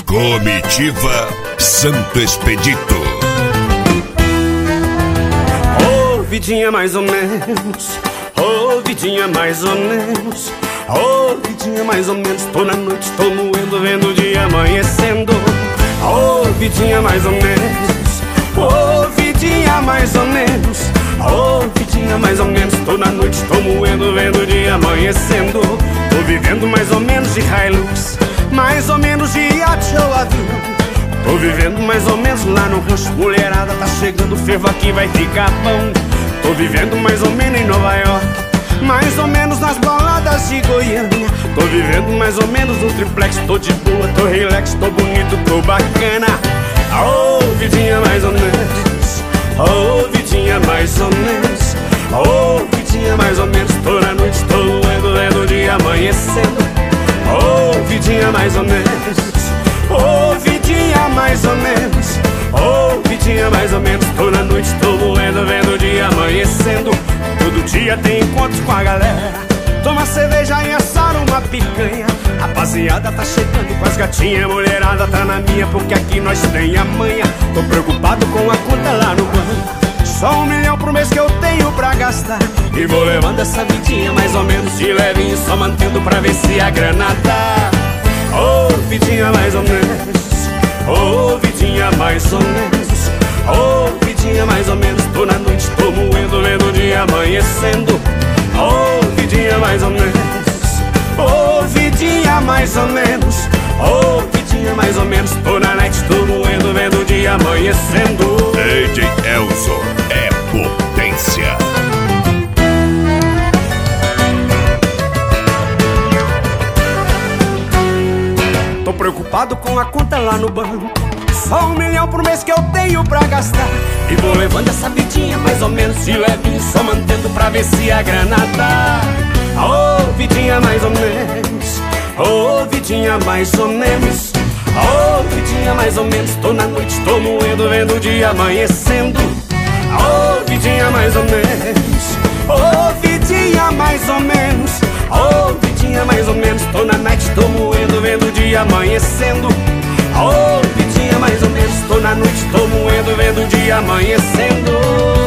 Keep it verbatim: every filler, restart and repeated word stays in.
Comitiva Santo Expedito. Ô, vidinha mais ou menos, ô, vidinha mais ou menos, ô, vidinha mais ou menos. Tô na noite, tô moendo, vendo o dia amanhecendo. Ô, vidinha mais ou menos, ô, vidinha mais ou menos, ô, vidinha mais ou menos. Tô na noite, tô moendo, vendo o dia amanhecendo. Tô vivendo mais ou menos de Hilux, mais ou menos de iate ou avião. Tô vivendo mais ou menos lá no rancho. Mulherada tá chegando, fervo aqui vai ficar bom. Tô vivendo mais ou menos em Nova York, mais ou menos nas baladas de Goiânia. Tô vivendo mais ou menos no triplex. Tô de boa, tô relax, tô bonito, tô bacana. Ô, oh, vidinha mais ou menos, ô, oh, vidinha mais ou menos, ô, oh, vidinha mais ou menos. Tô na noite, tô moendo, vendo o dia amanhecendo. Ô, oh, vidinha mais ou menos, ô, oh, vidinha mais ou menos, ô, oh, vidinha mais ou menos. Tô na noite, tô moendo, vendo o dia amanhecendo. Todo dia tem encontro com a galera, toma cerveja e assar uma picanha. Rapaziada tá chegando com as gatinhas, mulherada tá na minha, porque aqui nós tem a manha. Tô preocupado com a conta lá no banco, só um milhão pro mês que eu tenho pra gastar. E vou levando essa vidinha mais ou menos de levinho, só mantendo pra ver se a grana dá. Ô, oh, vidinha mais ou menos, ô, oh, vidinha mais ou menos, ô, oh, vidinha mais ou menos. Tô na noite, tô moendo, vendo o dia amanhecendo. Ô, oh, vidinha mais ou menos, ô, oh, vidinha mais ou menos, ô, oh, vidinha mais ou menos. Tô na night, tô moendo, vendo o dia amanhecendo. D J Elzo é potência. Tô preocupado com a conta lá no banco, só um milhão por mês que eu tenho pra gastar. E vou levando essa vidinha mais ou menos de levinho, só mantendo pra ver se a grana dá. Ô, oh, vidinha mais ou menos, ô, oh, vidinha mais ou menos, ô, oh, vidinha mais ou menos. Tô na noite, tô moendo, vendo o dia amanhecendo. Ô, oh, vidinha mais ou menos, ô, oh, vidinha mais ou menos, ô, oh, vidinha mais ou menos. Tô na night, tô moendo, vendo o dia amanhecendo. Ô, oh, vidinha mais ou menos. Tô na noite, tô moendo, vendo o dia amanhecendo.